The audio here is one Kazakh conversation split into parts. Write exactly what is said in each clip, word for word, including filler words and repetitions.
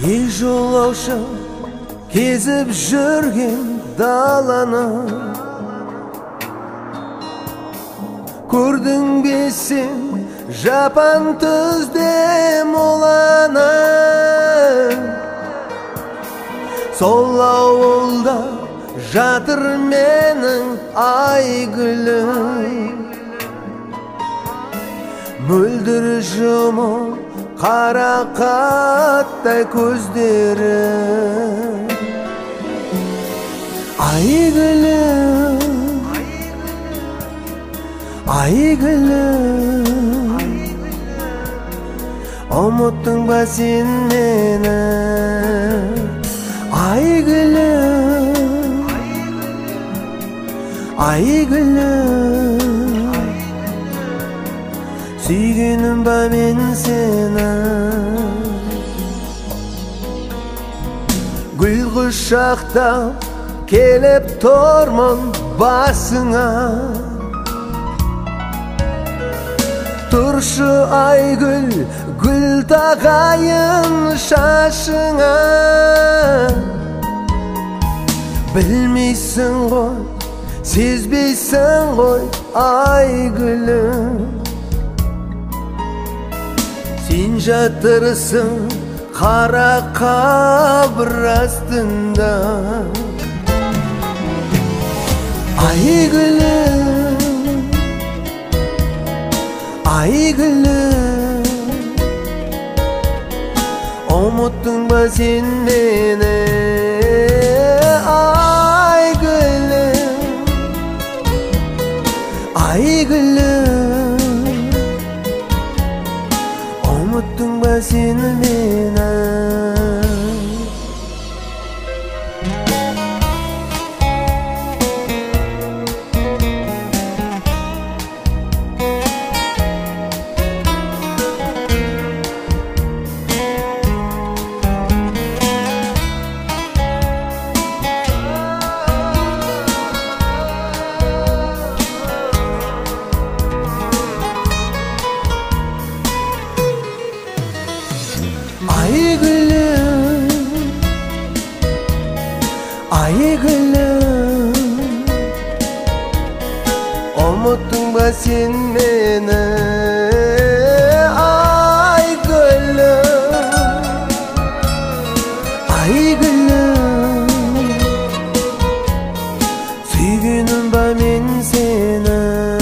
ей жолаушы кезіп жүрген даланы көрдің бе сен жапан түзде моланы сол ауылда жатыр менің айгүлім мөлдір жұмыр қарақаттай көздері айгүлім айгүлім ұмыттың ба сен мені айгүлім айгүлім сүйгенім ба мен сені гүл құшақтап келіп тұрмын басыңа тұршы айгүл гүл тағайын шашыңа білмейсің ғой сезбейсің ғой айгүлім сен жатырсың қара қабір астында айгүлім айгүлім ұмыттың ба сен мені айгүлім айгүлім ұмыттың ба сен мені айгүлім айгүлім ұмыттың ба сен мені айгүлім айгүлім сүйгенім ба мен сені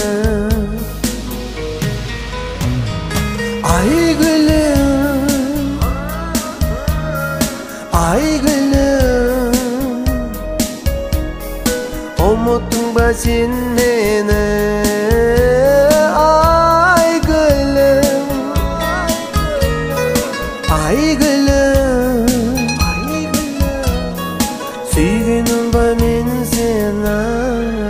айгүлім айгүлім ұмыттың ба сен мені айгүлім айгүлім сүйгенім ба мен сені